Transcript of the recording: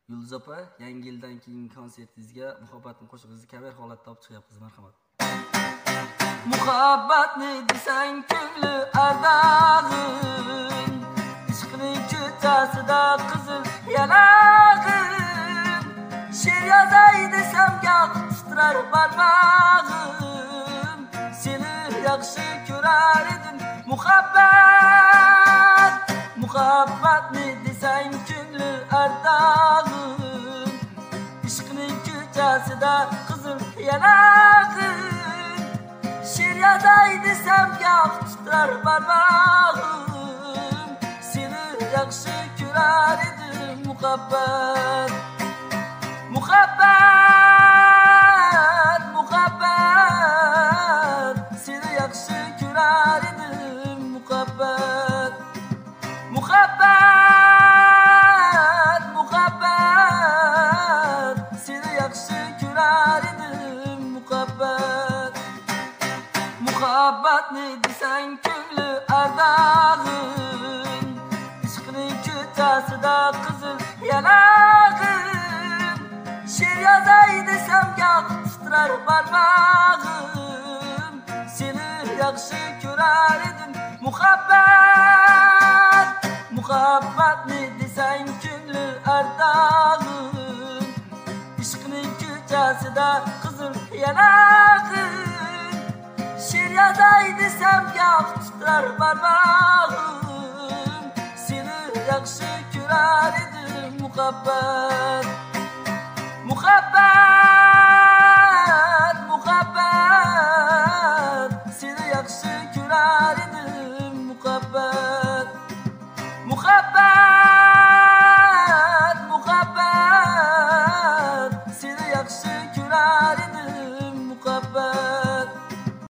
Yulduz opa, yangi yildan keyin konsertingizga muhabbatni qo'shig'ingizni kaver holatda olib chiqyapsiz, marhamat. Muhabbatni desang ko'ngli ardag'in, ishqning ko'chasida qizil yanag'in, she'r yozay desam goh titrar barmog'im, seni yaxshi ko'rar edim muhabbat. Muhabbatni desang ko'ngli ardag'in, ishqning ko'chasida qizil yanag'in, she'r yozay desam goh titrar barmog'im, seni yaxshi ko'rar edim muhabbat. Muhabbat, muhabbat, seni yaxshi ko'rar edim muhabbat. Muhabbat, muhabbat, seni yaxshi ko'rar edim muhabbat. Muhabbatni desang ko'ngli ardag'in, ishqning ko'chasida qizil yanag'in, she'r yozay desam goh titrar barmog'im, seni yaxshi ko'rar edim muhabbat. Muhabbatni desang ko'ngli ardag'in, ishqning ko'chasida qizil yanag'in, she'r yozay desam goh titrar barmog'im, seni yaxshi ko'rar edim muhabbat. Muhabbat, muhabbat, seni yaxshi ko'rar edim muhabbat. Muhabbat, muhabbat, seni